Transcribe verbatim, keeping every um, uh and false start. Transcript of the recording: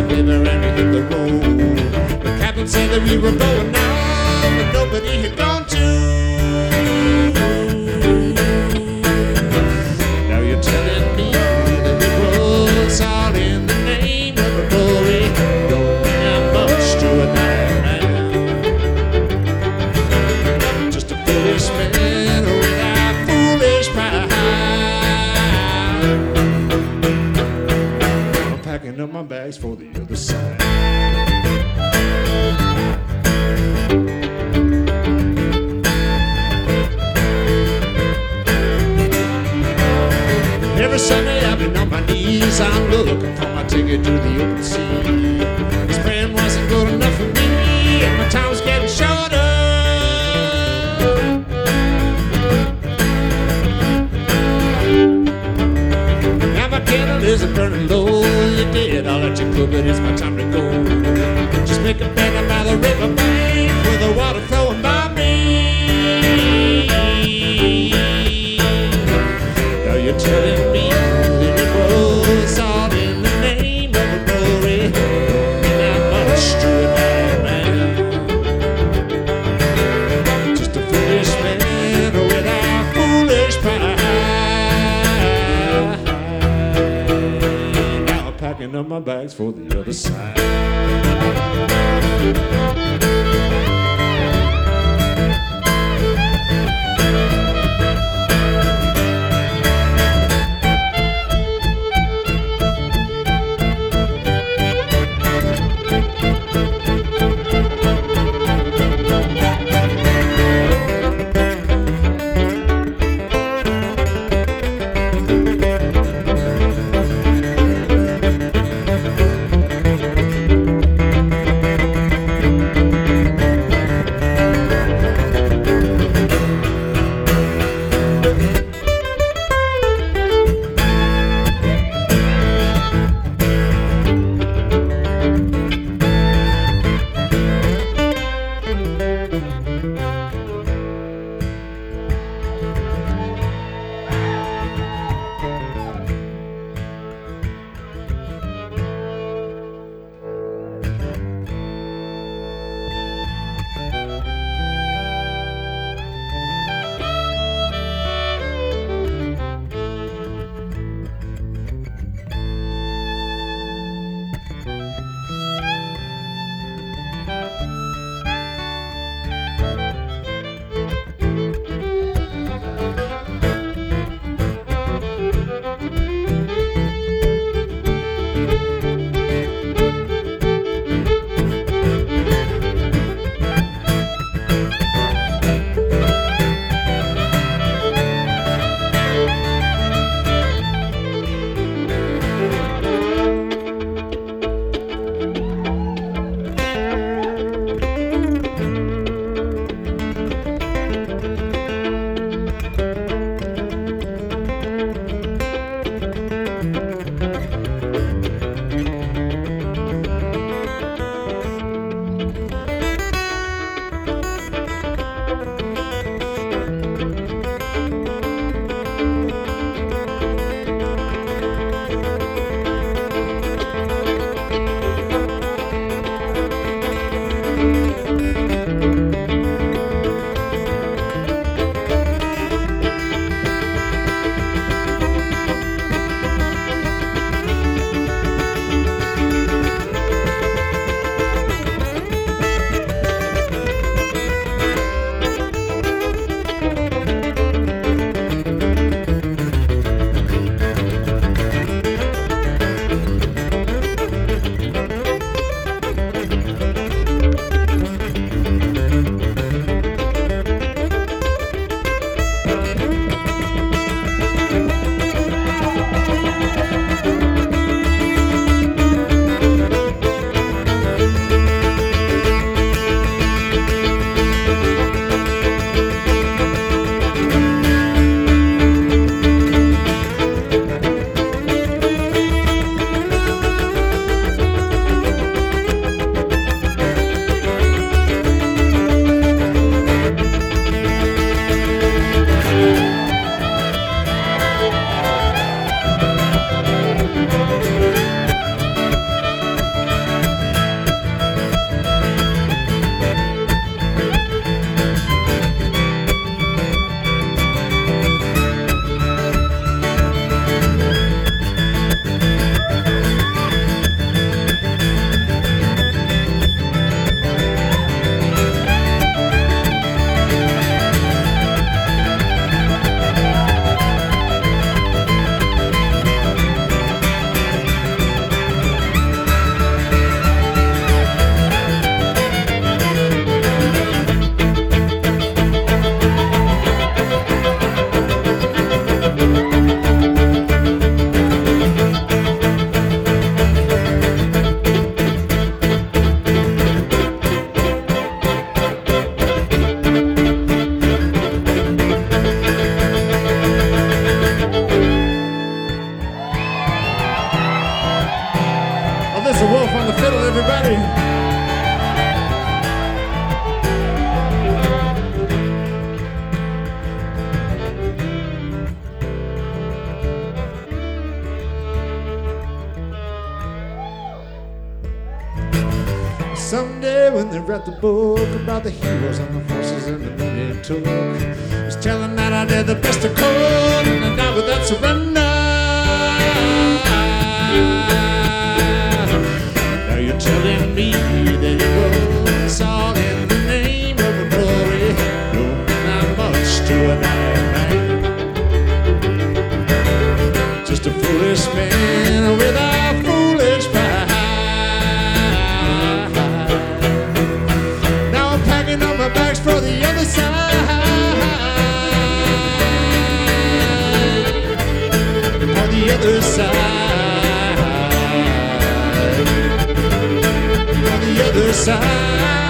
river and we hit the road. The captain said that we were going now, but nobody had gone too. Now you're telling me that it was all in the name of the glory. Don't mean that much to a dying man. Just a foolish man without foolish pride. I'm packing up my bags for the other side. Every Sunday I've been on my knees, I'm looking for my ticket to the open sea. This plan wasn't good enough for me, and my time was getting shorter. Now my candle isn't burning low, you did all that you could, but it's my time to go. Just make a bend by the river bank with the water flowing by me. Now you're telling me that it was all in the name of the glory. Don't mean that much to a dying man. Just a foolish man without foolish pride. Now I'm packing up my bags for the other side. fiddle, everybody. Someday when they read the book about the heroes and the forces and the men it took, was telling that I did the best I could and I died without surrender. Now you're telling me that it was all in the name of a glory, don't mean not much to a dying man. Just a foolish man with a foolish pride. Bags for the other side, on the other side, on the other side.